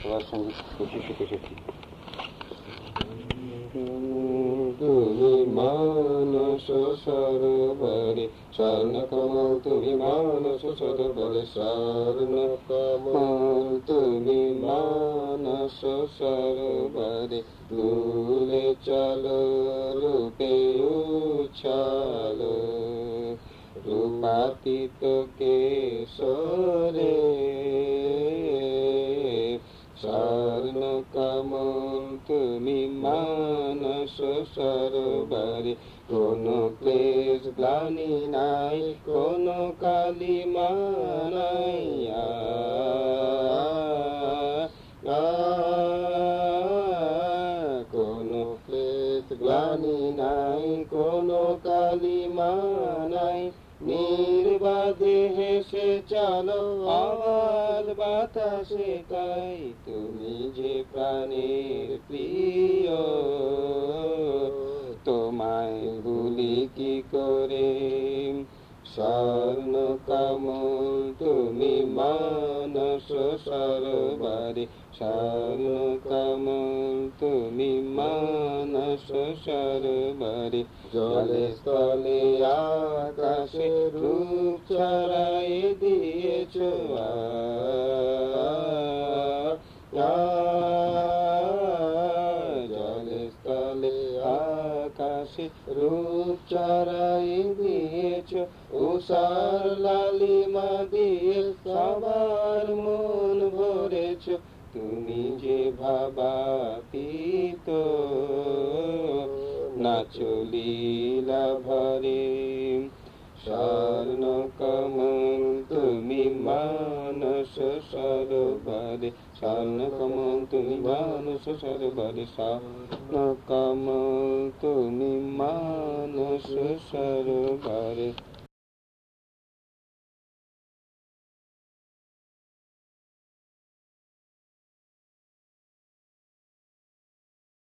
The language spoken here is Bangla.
সবার সঙ্গে খুশি শিখে এসেছি। তুমি মানস সরোবরে স্বর্ণকমল, তুমি মানস সরোবরে স্বর্ণকমল, তুমি মানস সরোবরে দুলে চলো রূপে উচ্ছল, রূপাতীত কেশরে স্বর্ণকমল, তুমি মানস সরোবরে কোনো ক্লেশ গ্লানি নাই, কোনো কালিমা নাই, কোনো ক্লেশ গ্লানি নাই, কোনো কালিমা নাই, নির্বাধে হেসে চলো আওয়াজ বাতাসে তাই, তুমি যে প্রাণের প্রিয়, তোমায় ভুলি কি করে। স্বর্ণকমল, তুমি মানস সরোবরে স্বর্ণকমল, তুমি মানস সরোবরে জলে স্থলে আকাশে রূপ ছড়াই দিয়েছ, জলে স্থলে আকাশে রূপ ছড়াই দিয়েছ, উষার লালিমা দিয়ে সবার মন ভরেছ, তুমি যে ভাবাতীত নাচো লীলা ভরে। স্বর্ণকমল, তুমি মানস সরোবরে স্বর্ণকমল, তুমি মানস সরোবরে স্বর্ণকমল, তুমি মানস সরোবরে।